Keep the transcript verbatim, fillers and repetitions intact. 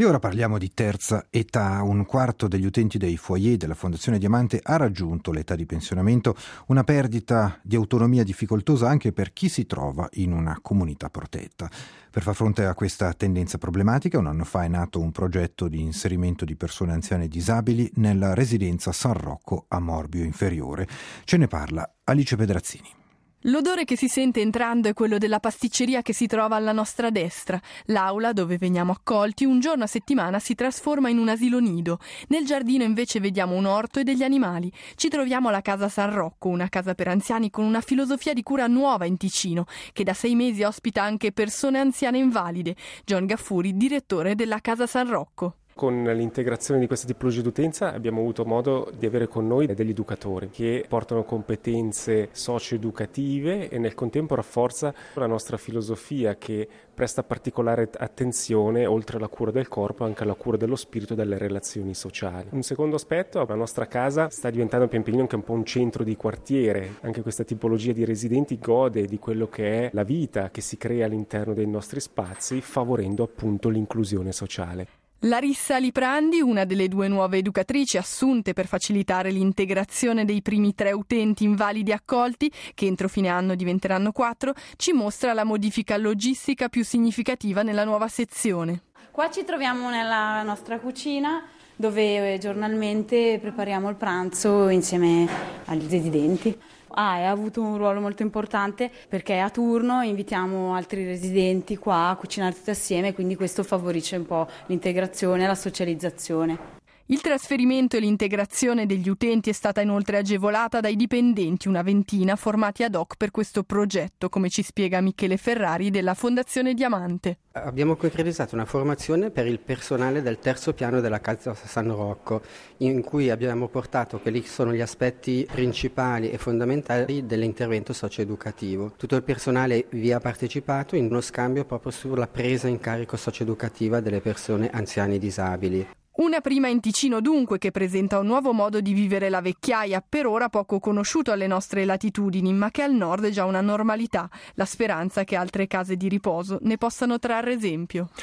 E ora parliamo di terza età. Un quarto degli utenti dei foyer della Fondazione Diamante ha raggiunto l'età di pensionamento, una perdita di autonomia difficoltosa anche per chi si trova in una comunità protetta. Per far fronte a questa tendenza problematica, un anno fa è nato un progetto di inserimento di persone anziane e disabili nella residenza San Rocco a Morbio Inferiore. Ce ne parla Alice Pedrazzini. L'odore che si sente entrando è quello della pasticceria che si trova alla nostra destra. L'aula dove veniamo accolti un giorno a settimana si trasforma in un asilo nido. Nel giardino invece vediamo un orto e degli animali. Ci troviamo alla Casa San Rocco, una casa per anziani con una filosofia di cura nuova in Ticino, che da sei mesi ospita anche persone anziane invalide. John Gaffuri, direttore della Casa San Rocco. Con l'integrazione di questa tipologia d'utenza abbiamo avuto modo di avere con noi degli educatori che portano competenze socio-educative e nel contempo rafforza la nostra filosofia che presta particolare attenzione, oltre alla cura del corpo, anche alla cura dello spirito e delle relazioni sociali. Un secondo aspetto, la nostra casa sta diventando pian pianino anche un po' un centro di quartiere. Anche questa tipologia di residenti gode di quello che è la vita che si crea all'interno dei nostri spazi, favorendo appunto l'inclusione sociale. Larissa Liprandi, una delle due nuove educatrici assunte per facilitare l'integrazione dei primi tre utenti invalidi accolti, che entro fine anno diventeranno quattro, ci mostra la modifica logistica più significativa nella nuova sezione. Qua ci troviamo nella nostra cucina, dove giornalmente prepariamo il pranzo insieme agli residenti. Ah, ha avuto un ruolo molto importante perché a turno invitiamo altri residenti qua a cucinare tutti assieme, quindi questo favorisce un po' l'integrazione e la socializzazione. Il trasferimento e l'integrazione degli utenti è stata inoltre agevolata dai dipendenti, una ventina formati ad hoc per questo progetto, come ci spiega Michele Ferrari della Fondazione Diamante. Abbiamo concretizzato una formazione per il personale del terzo piano della Casa San Rocco, in cui abbiamo portato quelli che sono gli aspetti principali e fondamentali dell'intervento socioeducativo. Tutto il personale vi ha partecipato in uno scambio proprio sulla presa in carico socioeducativa delle persone anziane e disabili. Una prima in Ticino dunque che presenta un nuovo modo di vivere la vecchiaia, per ora poco conosciuto alle nostre latitudini, ma che al nord è già una normalità. La speranza che altre case di riposo ne possano trarre esempio.